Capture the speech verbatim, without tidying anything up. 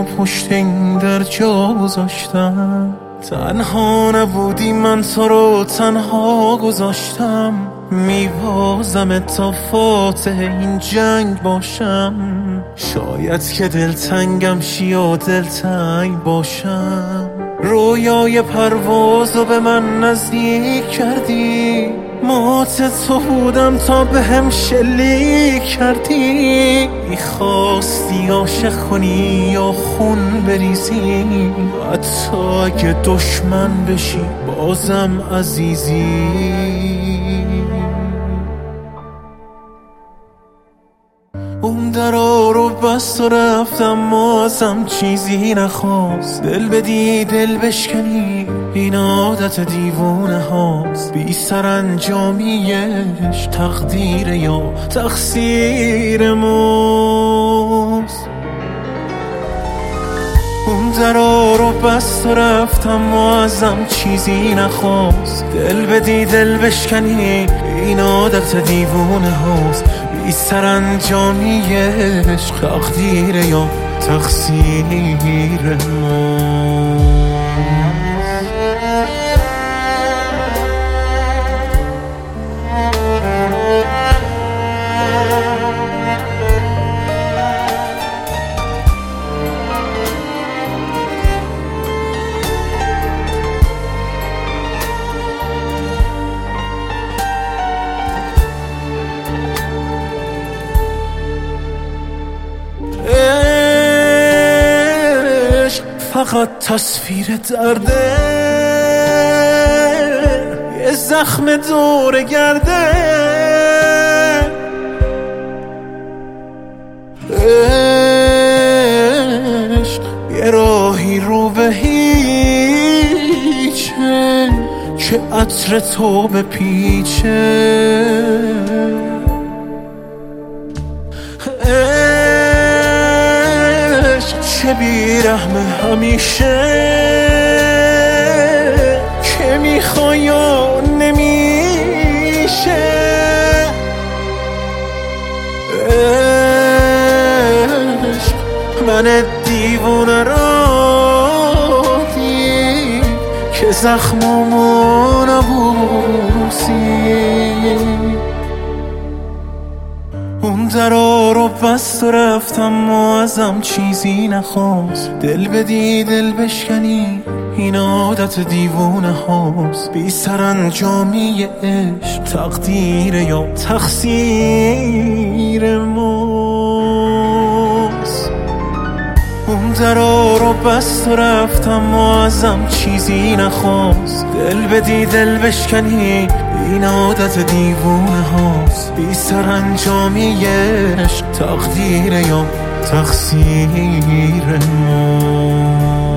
و پشت این در جا گذاشتم. تنها نبودی من تو رو تنها گذاشتم. میبازم تا فاتح این جنگ باشم. شاید که دلتنگم شی و دلتنگ باشم. رویای پروازو به من نزدیک کردی. مات تو بودم تا به هم شلیک کردی. میخواستی عاشق کنی یا خون بریزی. حتی اگه دشمن بشی بازم عزیزی. اون درا رو بست و رفتم ما ازم چیزی نخواست. دل بدی دل بشکنی این عادت دیوونه هاست. بی سرانجامیش تقدیر یا تقصیر ماست. اون درا رو بست و رفتم ما ازم چیزی نخواست. دل بدی دل بشکنی این عادت دیوونه هاست. بی سرانجامیش تقدیر یا تقصیر ماست. فقط تصویر درده، یه زخم دور گرده. عشق یه راهی رو به هیچه که عطر تو بپیچه. چه بیرحمه همیشه که میخوای یا نمیشه. عشق من دیوونه را دید که زخممو نبوسی. اون درا رو بست و رفتم و ازم چیزی نخواست. دل بدی دل بشکنی این عادت دیوونه هاست. بی سرانجامی عشق تقدیر یا تقصیر ماست. اون درا رو بست و رفتم و ازم چیزی نخواست. دل بدی دل بشکنی این عادت دیوونه هاست. بی سرانجامی عشق تقدیر یا تقصیر ما.